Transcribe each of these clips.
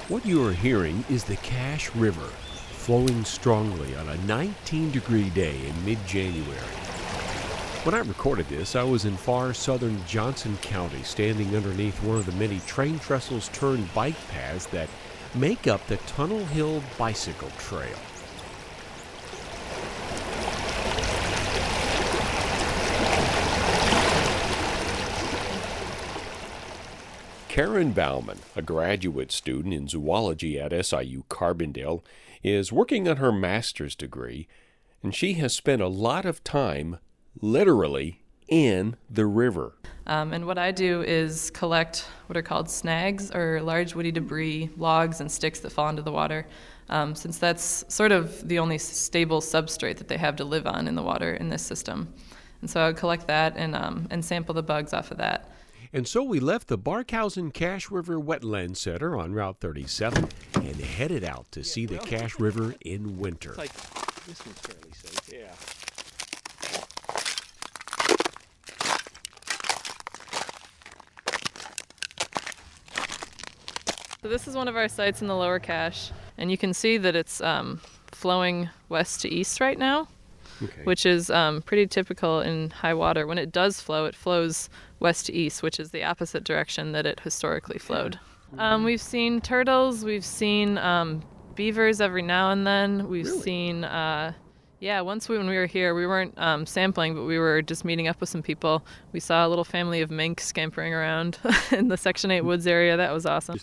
What you are hearing is the Cache River, flowing strongly on a 19-degree day in mid-January. When I recorded this, I was in far southern Johnson County, standing underneath one of the many train trestles turned bike paths that make up the Tunnel Hill Bicycle Trail. Karen Bauman, a graduate student in zoology at SIU Carbondale, is working on her master's degree, and she has spent a lot of time, literally, in the river. And what I do is collect what are called snags, or large woody debris, logs and sticks that fall into the water, since that's sort of the only stable substrate that they have to live on in the water in this system. And so I would collect that and sample the bugs off of that. And so we left the Barkhausen Cache River Wetland Center on Route 37 and headed out to see the Cache River in winter. Like, this one's fairly safe, yeah. So this is one of our sites in the lower cache, and you can see that it's flowing west to east right now, which is pretty typical in high water. When it does flow, it flows west to east, which is the opposite direction that it historically flowed. We've seen turtles, we've seen beavers every now and then. We've seen, once when we were here, we weren't sampling, but we were just meeting up with some people. We saw a little family of mink scampering around in the Section 8 woods area. That was awesome.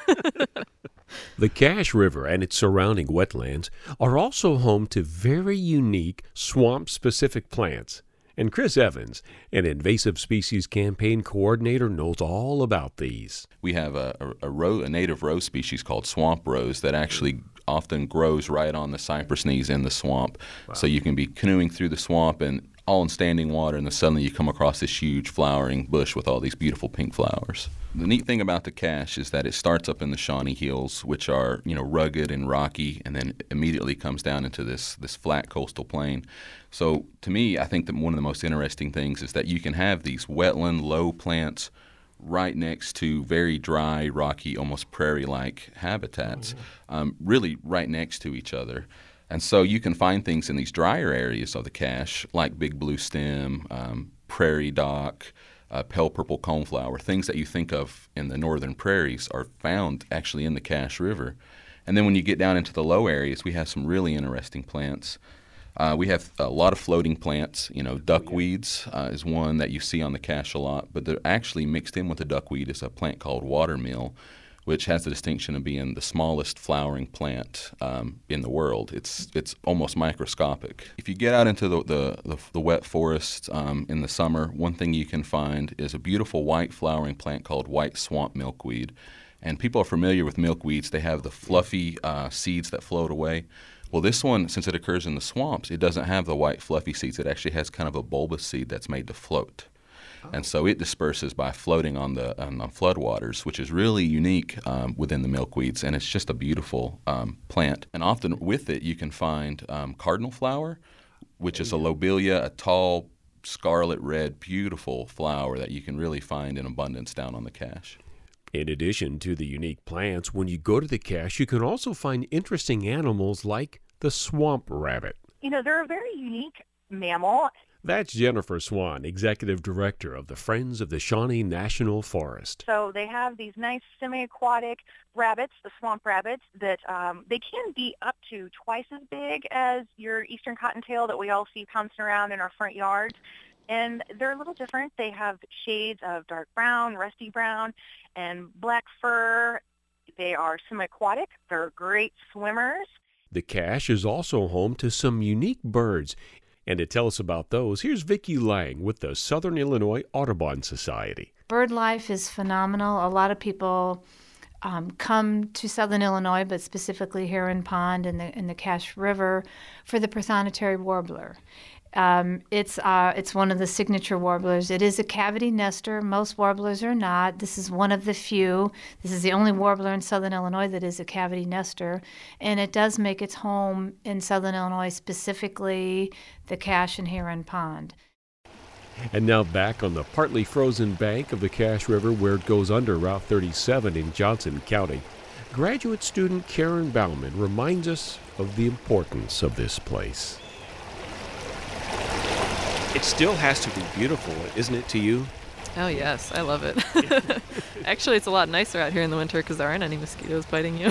The Cache River and its surrounding wetlands are also home to very unique swamp-specific plants. And Chris Evans, an invasive species campaign coordinator, knows all about these. We have a native rose species called swamp rose that actually often grows right on the cypress knees in the swamp. Wow. So you can be canoeing through the swamp and all in standing water, and then suddenly you come across this huge flowering bush with all these beautiful pink flowers. The neat thing about the cache is that it starts up in the Shawnee Hills, which are, rugged and rocky, and then immediately comes down into this flat coastal plain. So to me, I think that one of the most interesting things is that you can have these wetland, low plants right next to very dry, rocky, almost prairie-like habitats, really right next to each other. And so you can find things in these drier areas of the cache, like big blue stem, prairie dock, pale purple coneflower. Things that you think of in the northern prairies are found actually in the Cache River. And then when you get down into the low areas, we have some really interesting plants. We have a lot of floating plants. Duckweeds is one that you see on the cache a lot, but they're actually mixed in with the duckweed is a plant called watermill, which has the distinction of being the smallest flowering plant in the world. It's almost microscopic. If you get out into the wet forest in the summer, one thing you can find is a beautiful white flowering plant called white swamp milkweed. And people are familiar with milkweeds. They have the fluffy seeds that float away. Well, this one, since it occurs in the swamps, it doesn't have the white fluffy seeds. It actually has kind of a bulbous seed that's made to float. And so it disperses by floating on the floodwaters, which is really unique within the milkweeds, and it's just a beautiful plant. And often with it, you can find cardinal flower, which is a lobelia, a tall, scarlet red, beautiful flower that you can really find in abundance down on the cache. In addition to the unique plants, when you go to the cache, you can also find interesting animals like the swamp rabbit. They're a very unique mammal. That's Jennifer Swan, Executive Director of the Friends of the Shawnee National Forest. So they have these nice semi-aquatic rabbits, the swamp rabbits, that they can be up to twice as big as your eastern cottontail that we all see pouncing around in our front yards. And they're a little different. They have shades of dark brown, rusty brown, and black fur. They are semi-aquatic. They're great swimmers. The cache is also home to some unique birds. And to tell us about those, here's Vicki Lang with the Southern Illinois Audubon Society. Bird life is phenomenal. A lot of people come to Southern Illinois, but specifically Heron Pond and the Cache River, for the Prothonotary warbler. It's one of the signature warblers. It is a cavity nester. Most warblers are not. This is one of the few. This is the only warbler in Southern Illinois that is a cavity nester, and it does make its home in Southern Illinois, specifically the Cache and Heron Pond. And now back on the partly frozen bank of the Cache River where it goes under Route 37 in Johnson County. graduate student Karen Bauman reminds us of the importance of this place. It still has to be beautiful, isn't it, to you? Oh, yes. I love it. Actually, it's a lot nicer out here in the winter because there aren't any mosquitoes biting you.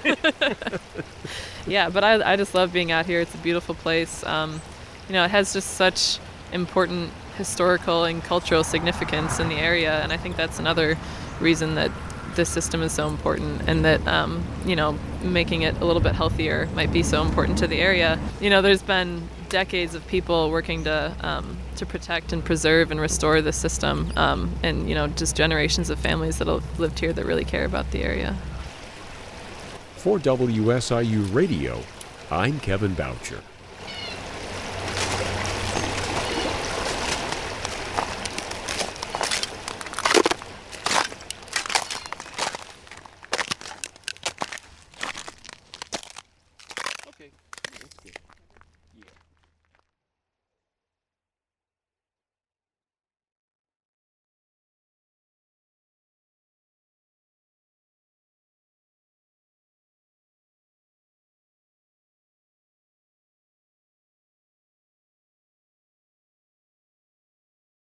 Yeah, but I just love being out here. It's a beautiful place. It has just such important historical and cultural significance in the area, and I think that's another reason that this system is so important, and that making it a little bit healthier might be so important to the area. There's been decades of people working to protect and preserve and restore this system, and just generations of families that have lived here that really care about the area. For WSIU Radio, I'm Kevin Boucher. Okay, that's good. Yeah.